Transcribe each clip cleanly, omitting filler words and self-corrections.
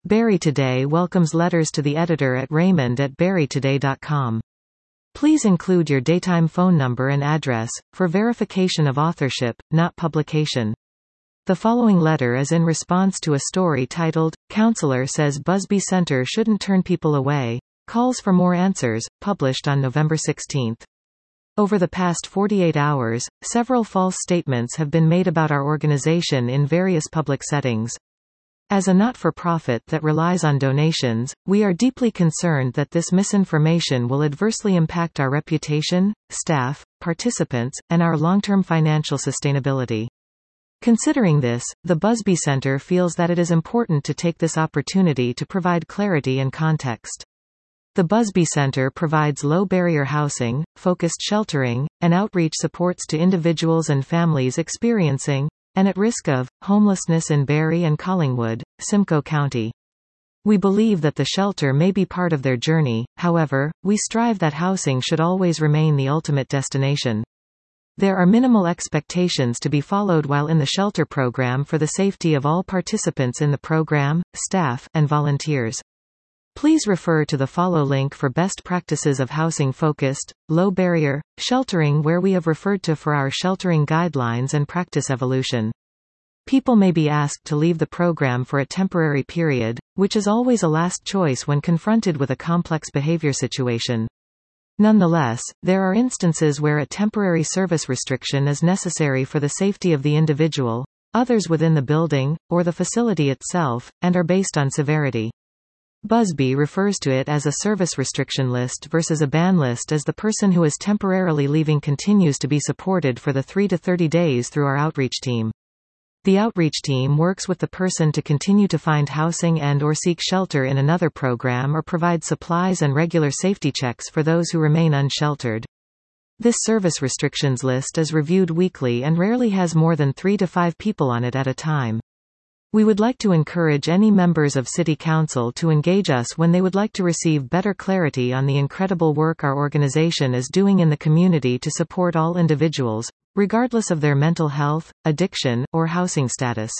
Barrie Today welcomes letters to the editor at raymond@barrietoday.com. Please include your daytime phone number and address, for verification of authorship, not publication. The following letter is in response to a story titled, "Counselor Says Busby Center Shouldn't Turn People Away. Calls for More Answers," published on November 16. Over the past 48 hours, several false statements have been made about our organization in various public settings. As a not-for-profit that relies on donations, we are deeply concerned that this misinformation will adversely impact our reputation, staff, participants, and our long-term financial sustainability. Considering this, the Busby Center feels that it is important to take this opportunity to provide clarity and context. The Busby Center provides low-barrier housing, focused sheltering, and outreach supports to individuals and families experiencing, and at risk of, homelessness in Barrie and Collingwood, Simcoe County. We believe that the shelter may be part of their journey, however, we strive that housing should always remain the ultimate destination. There are minimal expectations to be followed while in the shelter program for the safety of all participants in the program, staff, and volunteers. Please refer to the follow link for best practices of housing-focused, low-barrier, sheltering where we have referred to for our sheltering guidelines and practice evolution. People may be asked to leave the program for a temporary period, which is always a last choice when confronted with a complex behavior situation. Nonetheless, there are instances where a temporary service restriction is necessary for the safety of the individual, others within the building, or the facility itself, and are based on severity. Busby refers to it as a service restriction list versus a ban list as the person who is temporarily leaving continues to be supported for the 3 to 30 days through our outreach team. The outreach team works with the person to continue to find housing and/or seek shelter in another program or provide supplies and regular safety checks for those who remain unsheltered. This service restrictions list is reviewed weekly and rarely has more than 3 to 5 people on it at a time. We would like to encourage any members of City Council to engage us when they would like to receive better clarity on the incredible work our organization is doing in the community to support all individuals, regardless of their mental health, addiction, or housing status.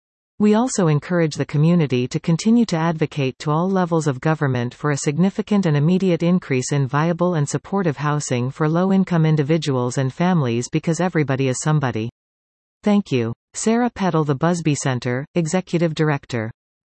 We also encourage the community to continue to advocate to all levels of government for a significant and immediate increase in viable and supportive housing for low-income individuals and families because everybody is somebody. Thank you. Sarah Peddle, The Busby Center, Executive Director.